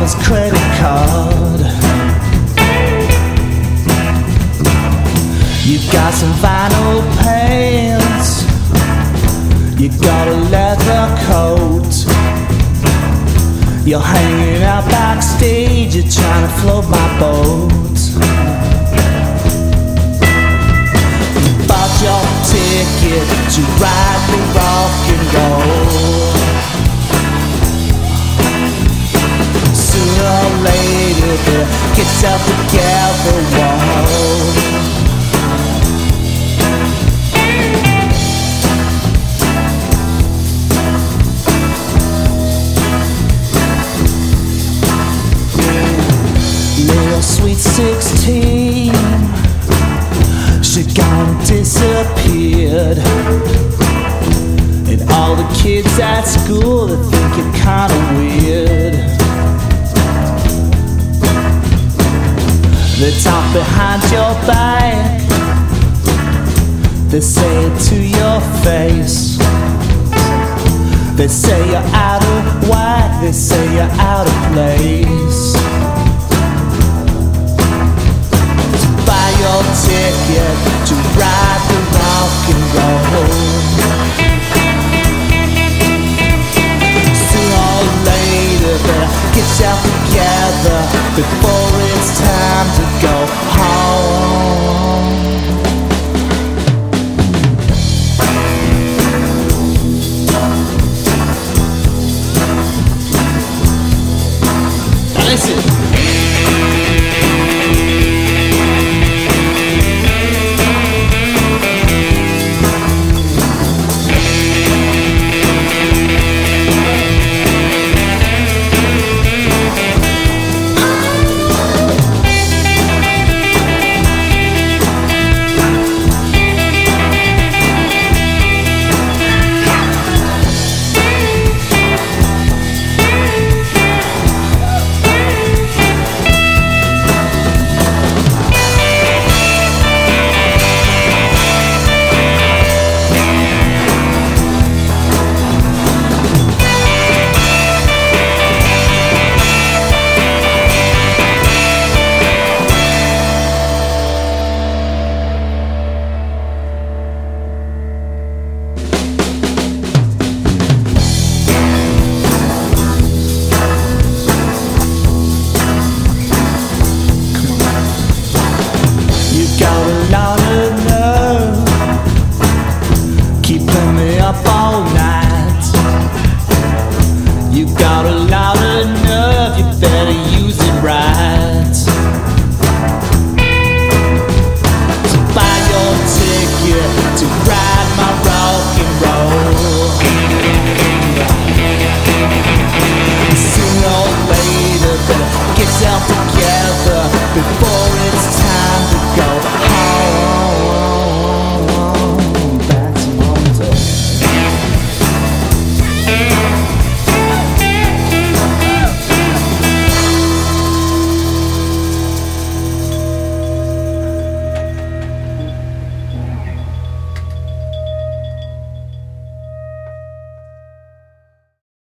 his credit card. You got some vinyl pants, you got a leather coat. You're hanging out backstage, you're trying to float my boat. You bought your ticket to ride the rock and roll. Sooner or later, get yourself together, whoa. Sweet 16, she gone disappeared. And all the kids at school, they think it kinda weird. They talk behind your back, they say it to your face. They say you're out of whack, they say you're out of place. Your ticket to ride the rock and roll. Sooner or later, better get yourself together before it's time to go home. Listen. To ride my ride.